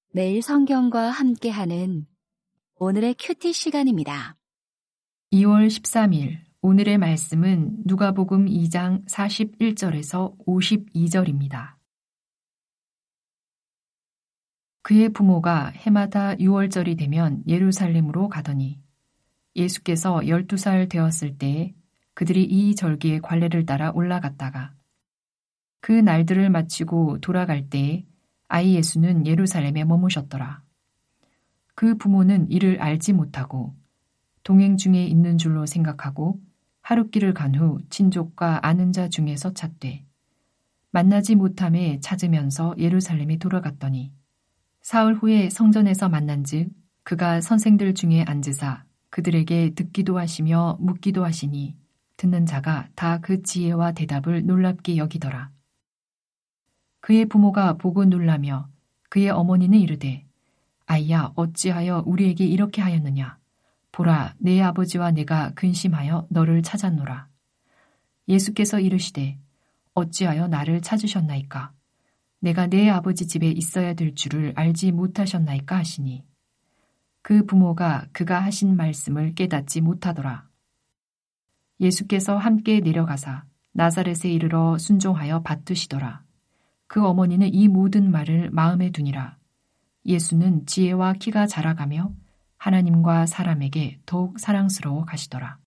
매일 성경과 함께하는 오늘의 큐티 시간입니다. 2월 13일 오늘의 말씀은 누가복음 2장 41절에서 52절입니다. 그의 부모가 해마다 6월절이 되면 예루살렘으로 가더니 예수께서 12살 되었을 때에 그들이 이 절기의 관례를 따라 올라갔다가 그 날들을 마치고 돌아갈 때에 아이 예수는 예루살렘에 머무셨더라. 그 부모는 이를 알지 못하고 동행 중에 있는 줄로 생각하고 하룻길을 간 후 친족과 아는 자 중에서 찾되 만나지 못함에 찾으면서 예루살렘에 돌아갔더니 사흘 후에 성전에서 만난즉 그가 선생들 중에 앉으사 그들에게 듣기도 하시며 묻기도 하시니 듣는 자가 다 그 지혜와 대답을 놀랍게 여기더라. 그의 부모가 보고 놀라며 그의 어머니는 이르되 아이야 어찌하여 우리에게 이렇게 하였느냐. 보라 내 아버지와 내가 근심하여 너를 찾았노라. 예수께서 이르시되 어찌하여 나를 찾으셨나이까. 내가 내 아버지 집에 있어야 될 줄을 알지 못하셨나이까 하시니 그 부모가 그가 하신 말씀을 깨닫지 못하더라. 예수께서 함께 내려가사 나사렛에 이르러 순종하여 받드시더라. 그 어머니는 이 모든 말을 마음에 두니라. 예수는 지혜와 키가 자라가며 하나님과 사람에게 더욱 사랑스러워 가시더라.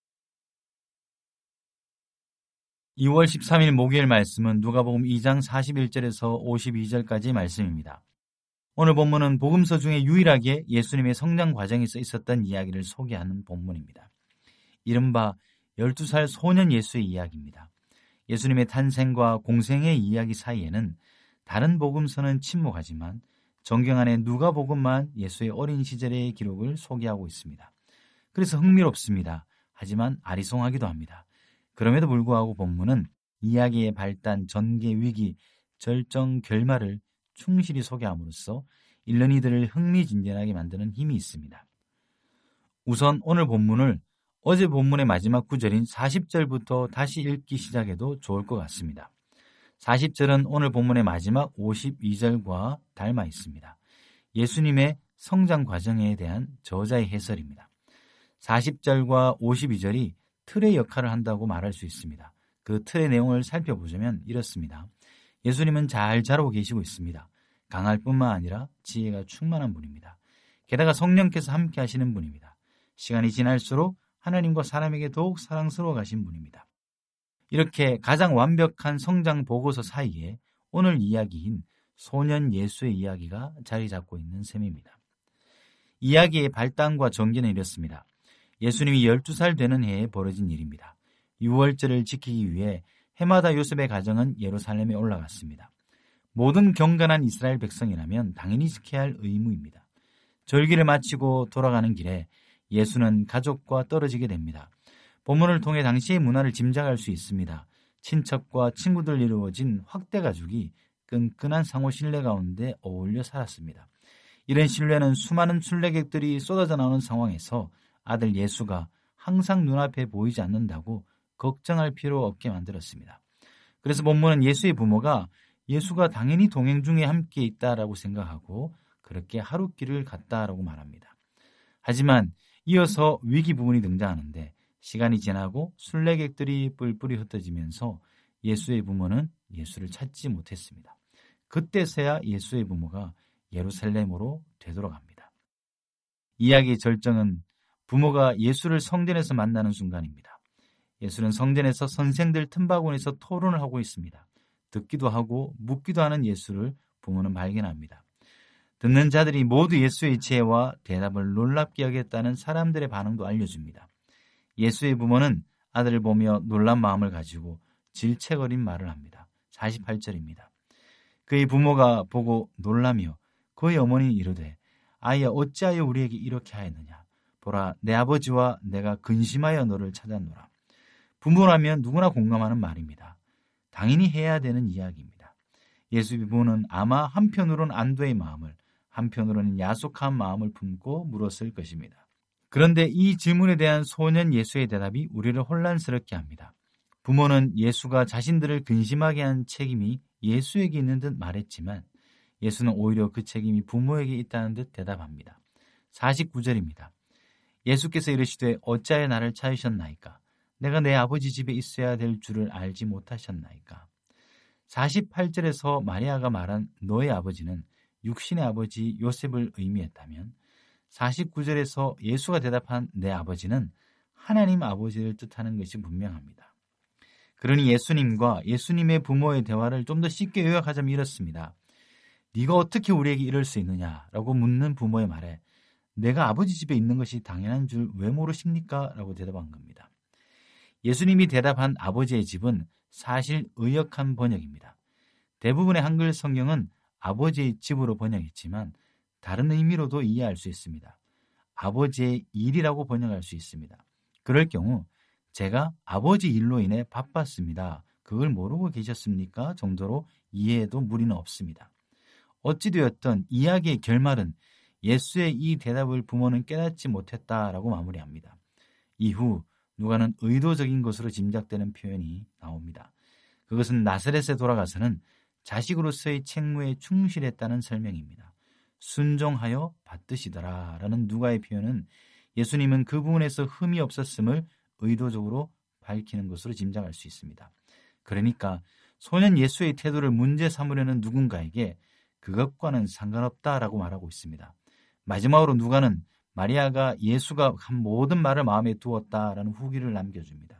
2월 13일 목요일 말씀은 누가복음 2장 41절에서 52절까지 말씀입니다. 오늘 본문은 복음서 중에 유일하게 예수님의 성장 과정에서 있었던 이야기를 소개하는 본문입니다. 이른바 12살 소년 예수의 이야기입니다. 예수님의 탄생과 공생의 이야기 사이에는 다른 복음서는 침묵하지만 정경 안에 누가복음만 예수의 어린 시절의 기록을 소개하고 있습니다. 그래서 흥미롭습니다. 하지만 아리송하기도 합니다. 그럼에도 불구하고 본문은 이야기의 발단, 전개, 위기, 절정, 결말을 충실히 소개함으로써 읽는 이들을 흥미진진하게 만드는 힘이 있습니다. 우선 오늘 본문을 어제 본문의 마지막 구절인 40절부터 다시 읽기 시작해도 좋을 것 같습니다. 40절은 오늘 본문의 마지막 52절과 닮아 있습니다. 예수님의 성장 과정에 대한 저자의 해설입니다. 40절과 52절이 틀의 역할을 한다고 말할 수 있습니다. 그 틀의 내용을 살펴보자면 이렇습니다. 예수님은 잘 자라고 계시고 있습니다. 강할 뿐만 아니라 지혜가 충만한 분입니다. 게다가 성령께서 함께 하시는 분입니다. 시간이 지날수록 하나님과 사람에게 더욱 사랑스러워 가신 분입니다. 이렇게 가장 완벽한 성장 보고서 사이에 오늘 이야기인 소년 예수의 이야기가 자리 잡고 있는 셈입니다. 이야기의 발단과 전개는 이렇습니다. 예수님이 12살 되는 해에 벌어진 일입니다. 6월절을 지키기 위해 해마다 요셉의 가정은 예루살렘에 올라갔습니다. 모든 경건한 이스라엘 백성이라면 당연히 지켜야 할 의무입니다. 절기를 마치고 돌아가는 길에 예수는 가족과 떨어지게 됩니다. 본문을 통해 당시의 문화를 짐작할 수 있습니다. 친척과 친구들 이루어진 확대 가족이 끈끈한 상호 신뢰 가운데 어울려 살았습니다. 이런 신뢰는 수많은 순례객들이 쏟아져 나오는 상황에서 아들 예수가 항상 눈앞에 보이지 않는다고 걱정할 필요 없게 만들었습니다. 그래서 본문은 예수의 부모가 예수가 당연히 동행 중에 함께 있다라고 생각하고 그렇게 하룻길을 갔다라고 말합니다. 하지만 이어서 위기 부분이 등장하는데 시간이 지나고 순례객들이 뿔뿔이 흩어지면서 예수의 부모는 예수를 찾지 못했습니다. 그때서야 예수의 부모가 예루살렘으로 되돌아갑니다. 이야기의 절정은 부모가 예수를 성전에서 만나는 순간입니다. 예수는 성전에서 선생들 틈바구니에서 토론을 하고 있습니다. 듣기도 하고 묻기도 하는 예수를 부모는 발견합니다. 듣는 자들이 모두 예수의 지혜와 대답을 놀랍게 여겼다는 사람들의 반응도 알려줍니다. 예수의 부모는 아들을 보며 놀란 마음을 가지고 질책어린 말을 합니다. 48절입니다. 그의 부모가 보고 놀라며 그의 어머니는 이르되 아이야 어찌하여 우리에게 이렇게 하였느냐. 보라 내 아버지와 내가 근심하여 너를 찾았노라. 부모라면 누구나 공감하는 말입니다. 당연히 해야 되는 이야기입니다. 예수의 부모는 아마 한편으로는 안도의 마음을 한편으로는 야속한 마음을 품고 물었을 것입니다. 그런데 이 질문에 대한 소년 예수의 대답이 우리를 혼란스럽게 합니다. 부모는 예수가 자신들을 근심하게 한 책임이 예수에게 있는 듯 말했지만 예수는 오히려 그 책임이 부모에게 있다는 듯 대답합니다. 49절입니다. 예수께서 이르시되 어찌하여 나를 찾으셨나이까? 내가 내 아버지 집에 있어야 될 줄을 알지 못하셨나이까? 48절에서 마리아가 말한 너의 아버지는 육신의 아버지 요셉을 의미했다면 49절에서 예수가 대답한 내 아버지는 하나님 아버지를 뜻하는 것이 분명합니다. 그러니 예수님과 예수님의 부모의 대화를 좀 더 쉽게 요약하자면 이렇습니다. 네가 어떻게 우리에게 이럴 수 있느냐라고 묻는 부모의 말에 내가 아버지 집에 있는 것이 당연한 줄 왜 모르십니까? 라고 대답한 겁니다. 예수님이 대답한 아버지의 집은 사실 의역한 번역입니다. 대부분의 한글 성경은 아버지의 집으로 번역했지만 다른 의미로도 이해할 수 있습니다. 아버지의 일이라고 번역할 수 있습니다. 그럴 경우 제가 아버지 일로 인해 바빴습니다. 그걸 모르고 계셨습니까? 정도로 이해해도 무리는 없습니다. 어찌되었든 이야기의 결말은 예수의 이 대답을 부모는 깨닫지 못했다라고 마무리합니다. 이후 누가는 의도적인 것으로 짐작되는 표현이 나옵니다. 그것은 나사렛에 돌아가서는 자식으로서의 책무에 충실했다는 설명입니다. 순종하여 받드시더라 라는 누가의 표현은 예수님은 그 부분에서 흠이 없었음을 의도적으로 밝히는 것으로 짐작할 수 있습니다. 그러니까 소년 예수의 태도를 문제 삼으려는 누군가에게 그것과는 상관없다라고 말하고 있습니다. 마지막으로 누가는 마리아가 예수가 한 모든 말을 마음에 두었다라는 후기를 남겨줍니다.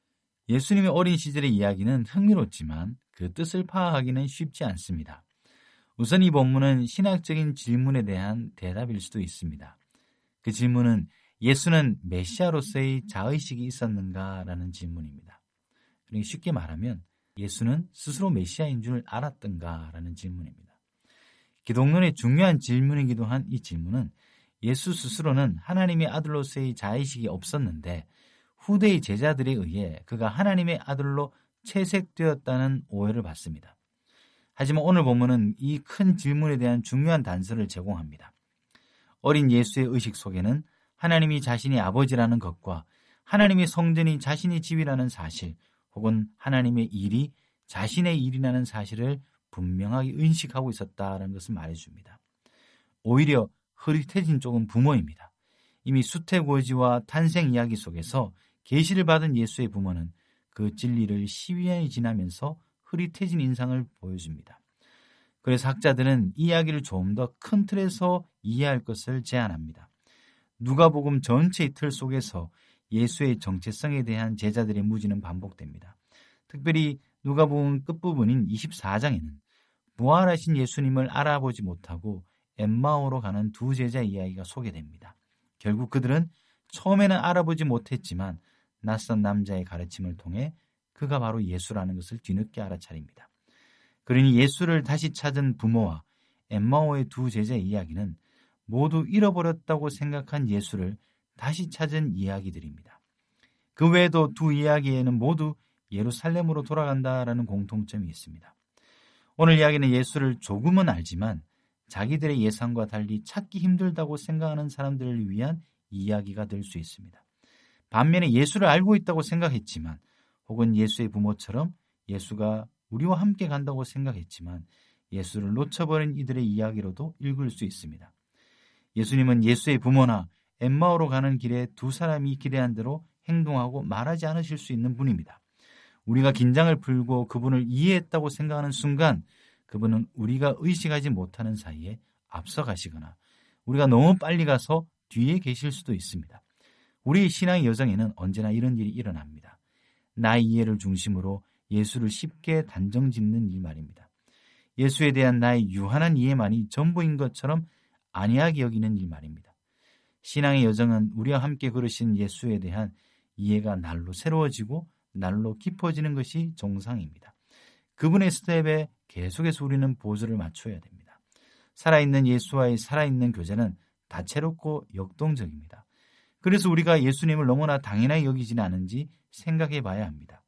예수님의 어린 시절의 이야기는 흥미롭지만 그 뜻을 파악하기는 쉽지 않습니다. 우선 이 본문은 신학적인 질문에 대한 대답일 수도 있습니다. 그 질문은 예수는 메시아로서의 자의식이 있었는가라는 질문입니다. 그러니까 쉽게 말하면 예수는 스스로 메시아인 줄 알았던가라는 질문입니다. 기독론의 중요한 질문이기도 한 이 질문은 예수 스스로는 하나님의 아들로서의 자의식이 없었는데 후대의 제자들에 의해 그가 하나님의 아들로 채색되었다는 오해를 받습니다. 하지만 오늘 본문은 이 큰 질문에 대한 중요한 단서를 제공합니다. 어린 예수의 의식 속에는 하나님이 자신이 아버지라는 것과 하나님의 성전이 자신의 집이라는 사실 혹은 하나님의 일이 자신의 일이라는 사실을 분명하게 인식하고 있었다는 것을 말해줍니다. 오히려 흐릿해진 쪽은 부모입니다. 이미 수태고지와 탄생 이야기 속에서 계시를 받은 예수의 부모는 그 진리를 12년이 지나면서 흐릿해진 인상을 보여줍니다. 그래서 학자들은 이 이야기를 조금 더 큰 틀에서 이해할 것을 제안합니다. 누가복음 전체의 틀 속에서 예수의 정체성에 대한 제자들의 무지는 반복됩니다. 특별히 누가복음 끝부분인 24장에는 부활하신 예수님을 알아보지 못하고 엠마오로 가는 두 제자 이야기가 소개됩니다. 결국 그들은 처음에는 알아보지 못했지만 낯선 남자의 가르침을 통해 그가 바로 예수라는 것을 뒤늦게 알아차립니다. 그러니 예수를 다시 찾은 부모와 엠마오의 두 제자의 이야기는 모두 잃어버렸다고 생각한 예수를 다시 찾은 이야기들입니다. 그 외에도 두 이야기에는 모두 예루살렘으로 돌아간다라는 공통점이 있습니다. 오늘 이야기는 예수를 조금은 알지만 자기들의 예상과 달리 찾기 힘들다고 생각하는 사람들을 위한 이야기가 될 수 있습니다. 반면에 예수를 알고 있다고 생각했지만 혹은 예수의 부모처럼 예수가 우리와 함께 간다고 생각했지만 예수를 놓쳐버린 이들의 이야기로도 읽을 수 있습니다. 예수님은 예수의 부모나 엠마오로 가는 길에 두 사람이 기대한 대로 행동하고 말하지 않으실 수 있는 분입니다. 우리가 긴장을 풀고 그분을 이해했다고 생각하는 순간 그분은 우리가 의식하지 못하는 사이에 앞서가시거나 우리가 너무 빨리 가서 뒤에 계실 수도 있습니다. 우리의 신앙의 여정에는 언제나 이런 일이 일어납니다. 나의 이해를 중심으로 예수를 쉽게 단정짓는 일 말입니다. 예수에 대한 나의 유한한 이해만이 전부인 것처럼 안이하게 여기는 일 말입니다. 신앙의 여정은 우리와 함께 걸으신 예수에 대한 이해가 날로 새로워지고 날로 깊어지는 것이 정상입니다. 그분의 스텝에 계속해서 우리는 보조를 맞춰야 됩니다. 살아있는 예수와의 살아있는 교제는 다채롭고 역동적입니다. 그래서 우리가 예수님을 너무나 당연하게 여기지는 않은지 생각해 봐야 합니다.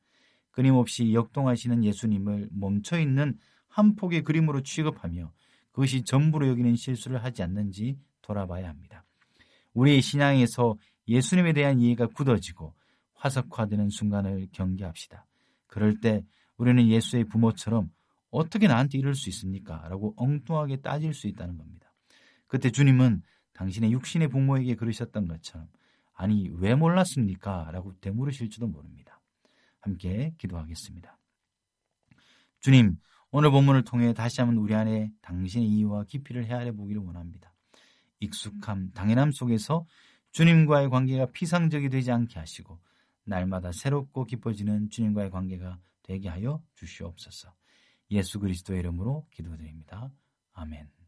끊임없이 역동하시는 예수님을 멈춰있는 한 폭의 그림으로 취급하며 그것이 전부로 여기는 실수를 하지 않는지 돌아봐야 합니다. 우리의 신앙에서 예수님에 대한 이해가 굳어지고 화석화되는 순간을 경계합시다. 그럴 때 우리는 예수의 부모처럼 어떻게 나한테 이럴 수 있습니까? 라고 엉뚱하게 따질 수 있다는 겁니다. 그때 주님은 당신의 육신의 부모에게 그러셨던 것처럼 아니 왜 몰랐습니까? 라고 되물으실지도 모릅니다. 함께 기도하겠습니다. 주님, 오늘 본문을 통해 다시 한번 우리 안에 당신의 이유와 깊이를 헤아려 보기를 원합니다. 익숙함, 당연함 속에서 주님과의 관계가 피상적이 되지 않게 하시고 날마다 새롭고 깊어지는 주님과의 관계가 되게 하여 주시옵소서. 예수 그리스도의 이름으로 기도드립니다. 아멘.